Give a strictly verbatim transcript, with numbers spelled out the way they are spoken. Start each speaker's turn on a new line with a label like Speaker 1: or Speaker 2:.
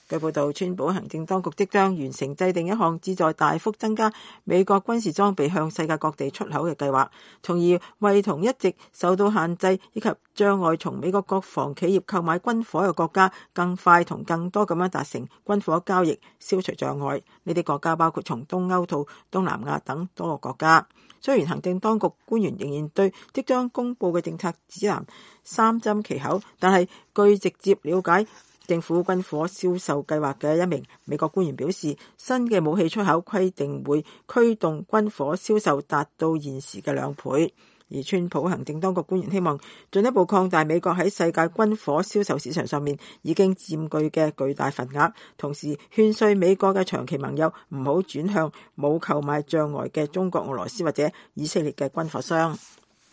Speaker 1: 據報道，川普行政當局即將完成制定一項旨在大幅增加美國軍事裝備向世界各地出口嘅計劃，從而為同一直受到限制以及障礙從美國國防企業購買軍火嘅國家更快同更多咁樣達成軍火交易，消除障礙。呢啲國家包括從東歐到東南亞等多個國家。雖然行政當局官員仍然對即將公布嘅政策指南三緘其口，但係據直接了解政府軍火銷售計劃嘅一名美國官員表示，新嘅武器出口規定會驅動軍火銷售達到現時嘅兩倍。而川普行政當局官員希望進一步擴大美國喺世界軍火銷售市場上面已經佔據嘅巨大份額，同時勸說美國嘅長期盟友唔好轉向冇購買障礙嘅中國、俄羅斯或者以色列嘅軍火商。